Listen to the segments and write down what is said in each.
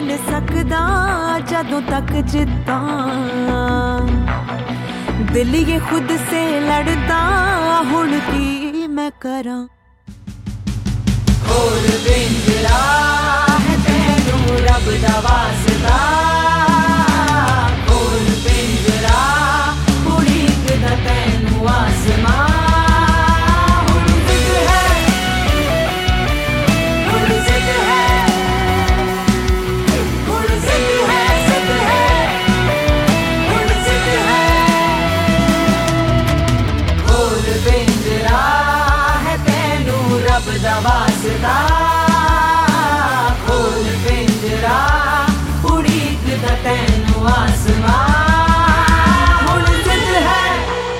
मिल सकदा जदों तक जिद्दां दिल ये खुद से लड़दा हुण की मैं करां खोल पिंजरा है तैनू रब दा वास्ता खोल पिंजरा उड़ीकदा तैनू आसमां वास्ता खोल पिंजरा उड़ीकदा तैनू आसमां हुण जिद है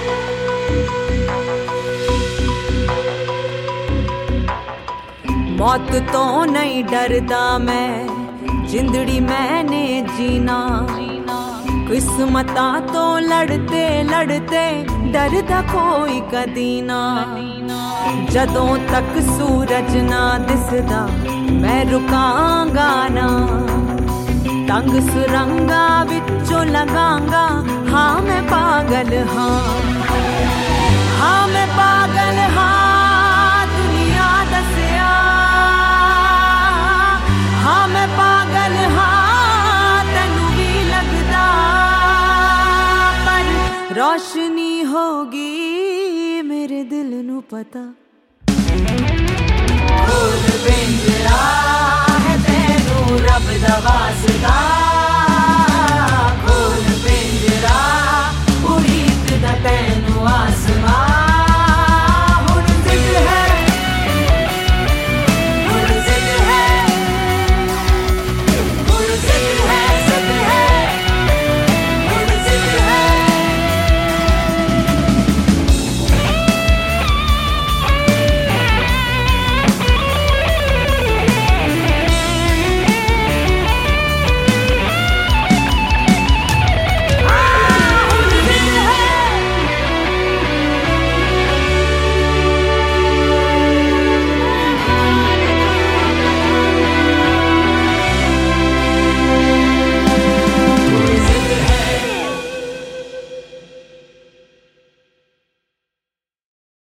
मौत तो नहीं डरदा मैं जिंदड़ी मैंने जीना किस्मतां तो लड़ते लड़ते डरदा कोई कदी ना जदों तक सूरज ना दिसदा मैं रुकांगा ना तंग सुरंगा विचों लगांगा हाँ मैं पागल हाँ मैं पागल हाँ दुनिया दसिया हाँ मैं पागल हाँ तैनू भी लगदा पर रोशनी होगी मेरे दिल नू पता खोल पिंजरा